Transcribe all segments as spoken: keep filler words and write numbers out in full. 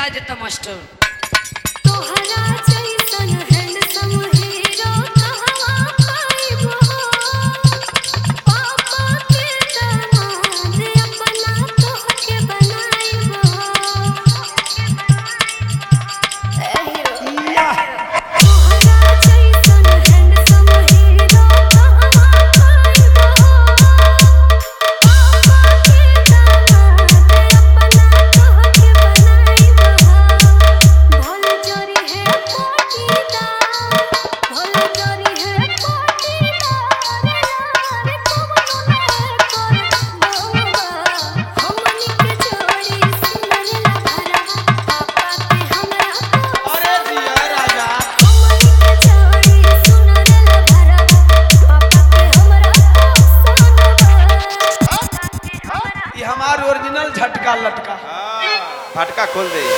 पिटा देता मास्टर। तोहरा जैसन हैंडसम हीरो कहवा पाइबो, पापा के दामाद अपना तोहके बनाइबो। ए हीरो तोहरा जैसन हैंडसम हीरो कहवा पाइबो, पापा के दामाद अपना तोहके बनाइबो। भोल चोरी है पोटीदार, भोल चोरी है पोटीदार, यार कौनो ना कर बउआ। हमनी के जोड़ी सुनर ला घरवा, पापा के हमरा अरे जिया राजा हमनी के जोड़ी सुनर ला घरवा, पापा के हमरा सोनवा। ये हमार ओरिजिनल झटका लटका। हाँ, फटका खोल दे।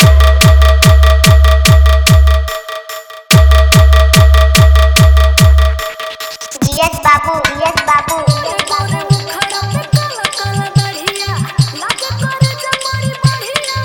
जीएस बाबू जीएस बाबू गोरे मुखड़ा पे काला काला दाढ़िया, लागे करे जमारी बढ़िया।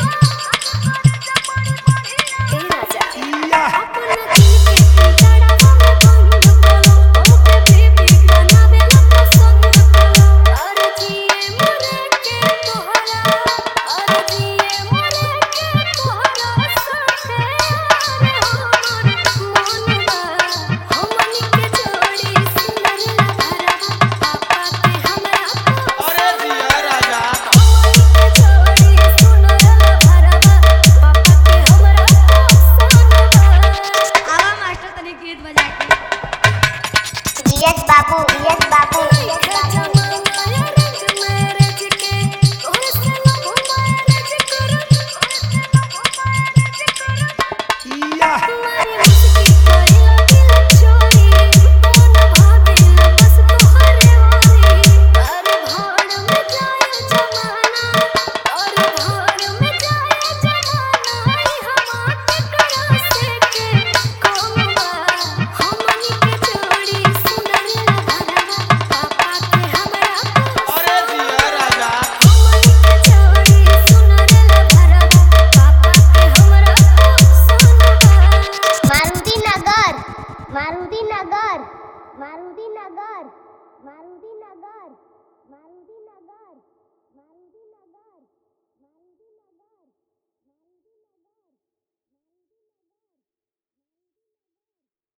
ए राजा अपना दिल के पिंजड़वा में बंद करो, हमके बेबी बनावेला पसंद करो। अरे जिए मरे के तोहरा, अरे जिए मरे के तोहरा साथे। अरे हमर मनवा हमनी के जोड़ी सुनर ला घरवा, पापा के हमरा अरे जिया राजा हमनी के जोड़ी सुनर ला घरवा, पापा के हमरा सोनवा। आवा मास्टर तनी गीत बजा के। जीएस बाबू जीएस बाबू जीएस बाबू जमाना अरेंज मैरिज के, तोहरे से लव मैरिज करब, तोहरे से लव मैरिज करब। तुम्हारी मुस्की करेला दिल चोरी, कौन भागेला बस तोहरे ओरी। अरे भाड़ में जाए जमाना, अरे भाड़ में जाए जमाना, ई हमार टकरा से के कौवा। हमनी के जोड़ी सुनर ला घरवा, पापा के हमरा अरे जिया राजा हमनी के जोड़ी सुनर ला घरवा, पापा के हमरा सोनवा। मारुति नगर मारुति नगर मारुति नगर मारुति नगर मारुति नगर मारुति नगर